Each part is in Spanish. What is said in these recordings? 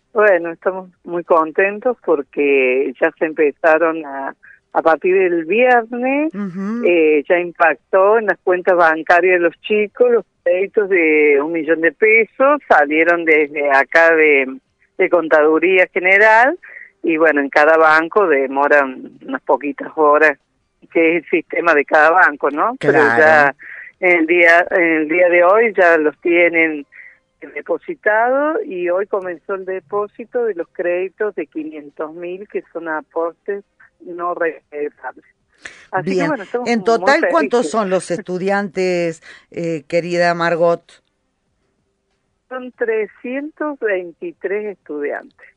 Bueno, estamos muy contentos porque ya se empezaron a partir del viernes, Ujú. ya impactó en las cuentas bancarias de los chicos, los créditos de 1 millón de pesos salieron desde acá de Contaduría General y bueno, en cada banco demoran unas poquitas horas, que es el sistema de cada banco, ¿no? Pero Claro. ya en el día de hoy ya los tienen depositado y hoy comenzó el depósito de los créditos de 500.000 que son aportes no reembolsables. Así que Bien. bueno, estamos En muy total, ¿cuántos felices. son los estudiantes, querida Margot? Son 323 estudiantes.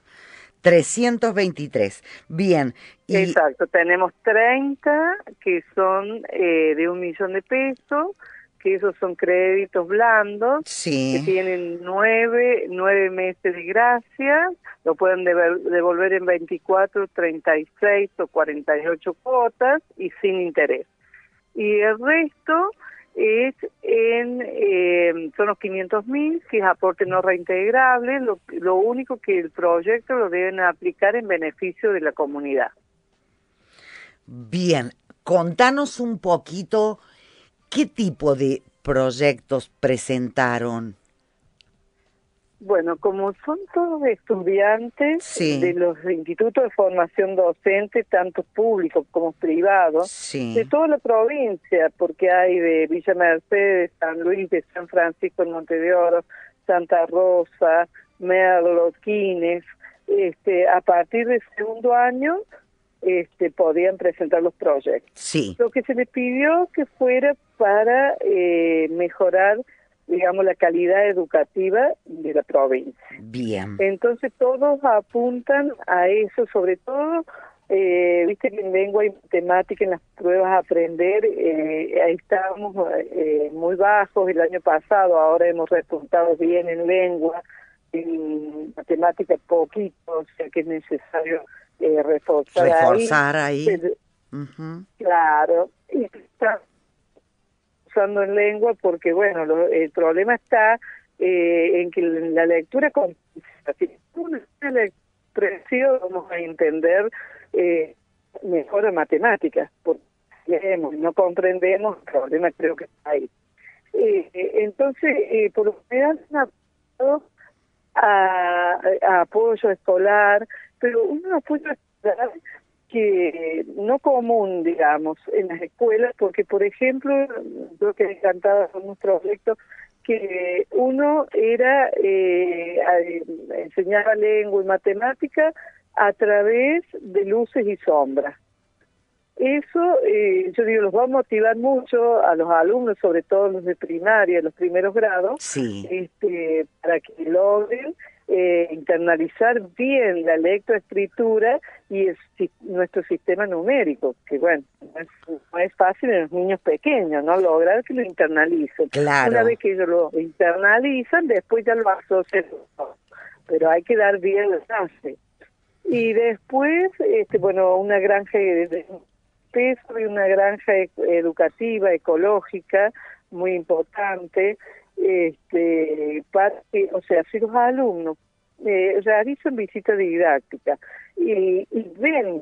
323. Bien. Y Exacto, tenemos 30 que son de 1 millón de pesos, que esos son créditos blandos, que sí, tienen nueve meses de gracia, lo pueden devolver en 24, 36 o 48 cuotas y sin interés. Y el resto son los 500.000, que es aporte no reintegrable, lo único que el proyecto lo deben aplicar en beneficio de la comunidad. bien. Contanos un poquito qué tipo de proyectos presentaron. Bueno, como son todos estudiantes de Sí, los institutos de formación docente, tanto públicos como privados, de sí. toda la provincia, porque hay de Villa Mercedes, San Luis, de San Francisco en Monte de Oro, Santa Rosa, Merlo, Quines, a partir del segundo año, podían presentar los proyectos. Sí, Lo que se les pidió que fuera para mejorar, digamos, la calidad educativa de la provincia. bien. Entonces todos apuntan a eso, sobre todo, viste que en lengua y matemática en las pruebas a aprender, ahí estábamos muy bajos el año pasado, ahora hemos repuntado bien en lengua, en matemática poquito, o sea que es necesario reforzar ahí. Reforzar ahí. Pero, Ujú. claro, y está usando en lengua porque, bueno, el problema está en que la lectura si una lectura vamos a entender mejor en matemáticas, porque leemos y no comprendemos, el problema creo que está ahí. Entonces, por lo general, han aplicado a apoyo escolar, pero un apoyo escolar que no común, digamos, en las escuelas, porque, por ejemplo, yo que encantaba con un proyecto que uno era enseñaba lengua y matemática a través de luces y sombras. Eso, yo digo, los va a motivar mucho a los alumnos, sobre todo los de primaria, los primeros grados, Sí, para que logren internalizar bien la lectoescritura y nuestro sistema numérico, que bueno, no es fácil en los niños pequeños, ¿no? Lograr que lo internalicen. Una claro. vez que ellos lo internalizan, después ya lo asocian, pero hay que dar bien la base. Y después, bueno, una granja de peso y una granja educativa, ecológica, muy importante, para que, o sea, si los alumnos realizan visita didáctica y ven,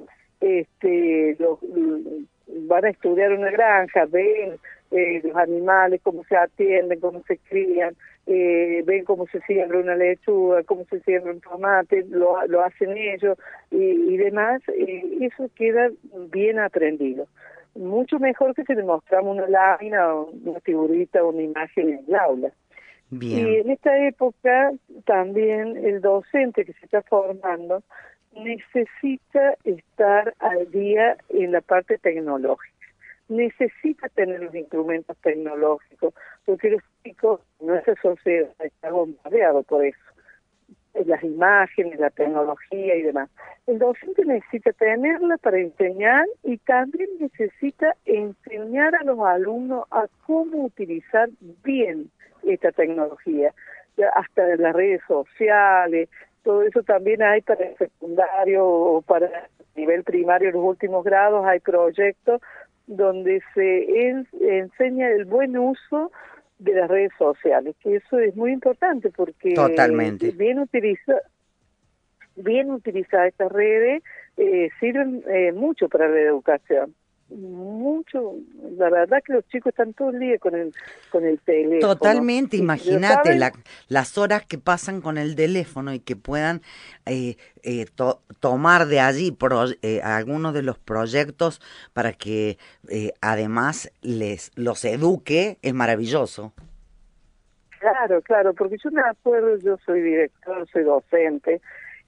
van a estudiar una granja, ven los animales, cómo se atienden, cómo se crían, ven cómo se siembra una lechuga, cómo se siembra un tomate, lo hacen ellos y demás, eso queda bien aprendido. Mucho mejor que si le mostramos una lámina, o una figurita o una imagen en el aula. Y Bien. en esta época también el docente que se está formando necesita estar al día en la parte tecnológica. Necesita tener los instrumentos tecnológicos, porque los chicos, nuestra sociedad está bombardeado por eso, las imágenes, la tecnología y demás. El docente necesita tenerla para enseñar y también necesita enseñar a los alumnos a cómo utilizar bien esta tecnología, ya hasta las redes sociales, todo eso también hay para el secundario o para el nivel primario, los últimos grados, hay proyectos donde se enseña el buen uso de las redes sociales, que eso es muy importante porque Totalmente. bien utilizado, bien utilizadas estas redes, sirven mucho para la educación. Mucho, la verdad que los chicos están todo el día con el teléfono. Totalmente, Y si lo imagínate saben, las horas que pasan con el teléfono y que puedan tomar de allí algunos de los proyectos para que además los eduque, es maravilloso. claro, claro, porque yo me acuerdo, yo soy director, soy docente,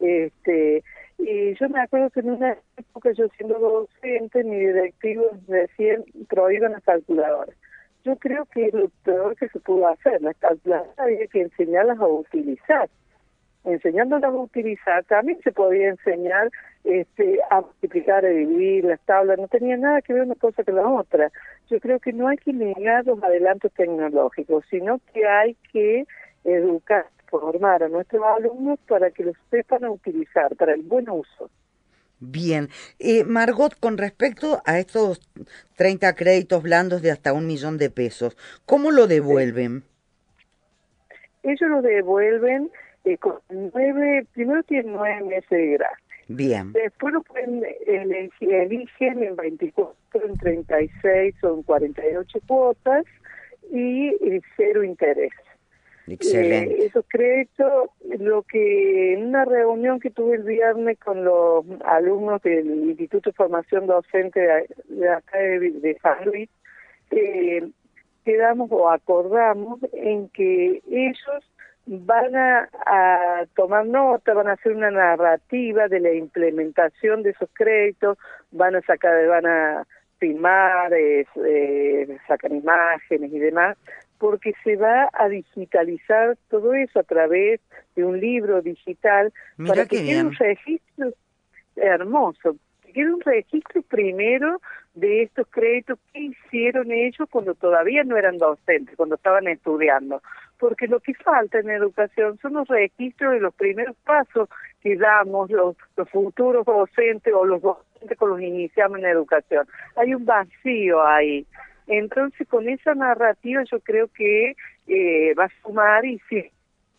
y yo me acuerdo que en una época yo siendo docente, mi directivo decían prohíban las calculadoras. Yo creo que es lo peor que se pudo hacer, las calculadoras había que enseñarlas a utilizar. Enseñándolas a utilizar, también se podía enseñar a multiplicar, a dividir, las tablas, no tenía nada que ver una cosa con la otra. Yo creo que no hay que negar los adelantos tecnológicos, sino que hay que educar, formar a nuestros alumnos para que los sepan utilizar, para el buen uso. Bien, Margot, con respecto a estos 30 créditos blandos de hasta 1.000.000 pesos, ¿cómo lo Sí. devuelven? Ellos lo devuelven con primero tienen 9 meses de gracia. Bien, Después lo pueden eligen en 24, en 36 o en 48 cuotas y cero interés. excelente. Esos créditos, lo que en una reunión que tuve el viernes con los alumnos del Instituto de Formación Docente de acá de San Luis, quedamos o acordamos en que ellos van a tomar nota, van a hacer una narrativa de la implementación de esos créditos, van a filmar, sacar imágenes y demás, porque se va a digitalizar todo eso a través de un libro digital Mira para qué que quede un bien. registro hermoso. Quiero un registro primero de estos créditos que hicieron ellos cuando todavía no eran docentes, cuando estaban estudiando. Porque lo que falta en educación son los registros de los primeros pasos que damos los futuros docentes o los docentes con los que iniciamos en educación. Hay un vacío ahí. Entonces, con esa narrativa yo creo que va a sumar y sí,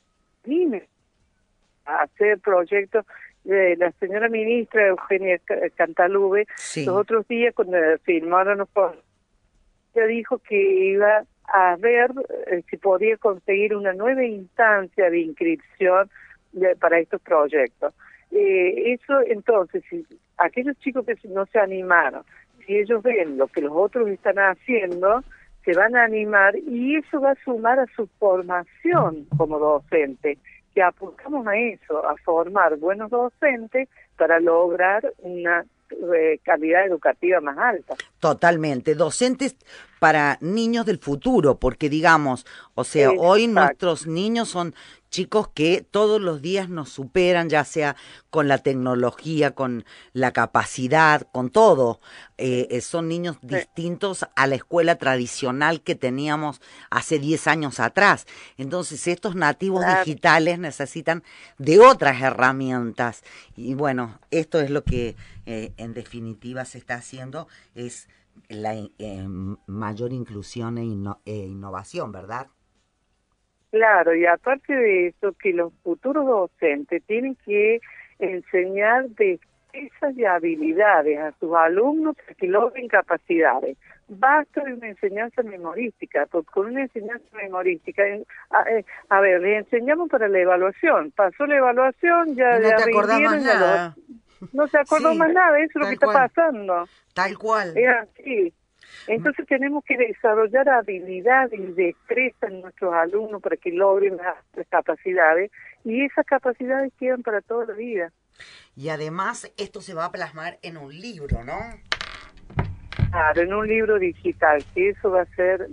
a hacer proyectos. La señora ministra Eugenia Cantalube, los Sí. otros días cuando firmaron los fondos, ella dijo que iba a ver si podía conseguir una nueva instancia de inscripción para estos proyectos. Eso entonces, si aquellos chicos que no se animaron, si ellos ven lo que los otros están haciendo, se van a animar y eso va a sumar a su formación como docente, que apuntamos a eso, a formar buenos docentes para lograr una calidad educativa más alta. Totalmente, docentes para niños del futuro, porque digamos, o sea, hoy Exacto. nuestros niños son chicos que todos los días nos superan, ya sea con la tecnología, con la capacidad, con todo. Son niños Sí, distintos a la escuela tradicional que teníamos hace 10 años atrás. Entonces, estos nativos claro. digitales necesitan de otras herramientas. Y bueno, esto es lo que en definitiva se está haciendo, es la mayor inclusión e innovación, ¿verdad? Claro, y aparte de eso, que los futuros docentes tienen que enseñar destrezas y habilidades a sus alumnos para que logren capacidades. Basta de una enseñanza memorística, porque con una enseñanza memorística, a ver, les enseñamos para la evaluación, pasó la evaluación, Y no ya te acordás más rindieron, nada. no se acordó Sí, más nada, eso es lo que tal está cual, pasando. tal cual. Es así. Entonces tenemos que desarrollar habilidades y destreza en nuestros alumnos para que logren las capacidades y esas capacidades quedan para toda la vida. Y además esto se va a plasmar en un libro, ¿no? Claro, en un libro digital, que eso va a ser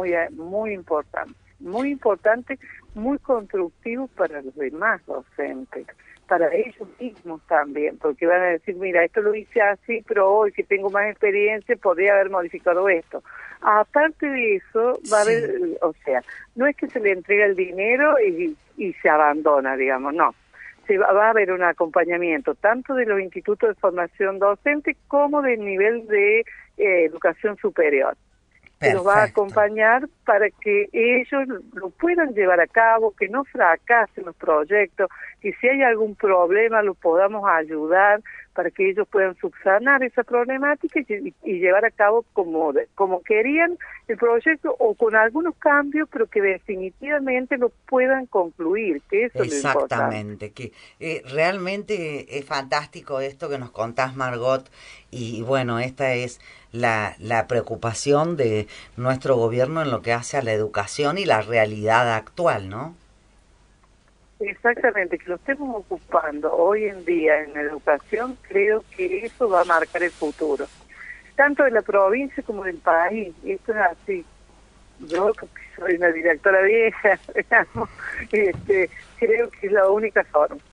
muy importante, muy constructivo para los demás docentes, para ellos mismos también, porque van a decir, mira, esto lo hice así, pero hoy que tengo más experiencia podría haber modificado esto. Aparte de eso, va a haber, Sí. o sea, no es que se le entrega el dinero y se abandona, digamos, no. Va a haber un acompañamiento tanto de los institutos de formación docente como del nivel de educación superior. Se los va a Perfecto. acompañar para que ellos lo puedan llevar a cabo, que no fracasen los proyectos, que si hay algún problema lo podamos ayudar para que ellos puedan subsanar esa problemática y llevar a cabo como querían el proyecto o con algunos cambios, pero que definitivamente lo puedan concluir, que eso es lo importante. Exactamente, que realmente es fantástico esto que nos contás, Margot, y bueno, esta es la preocupación de nuestro gobierno en lo que hace a la educación y la realidad actual, ¿no? Exactamente, que lo estemos ocupando hoy en día en la educación, creo que eso va a marcar el futuro, tanto de la provincia como del país. Esto es así. Yo, que soy una directora vieja, digamos, creo que es la única forma.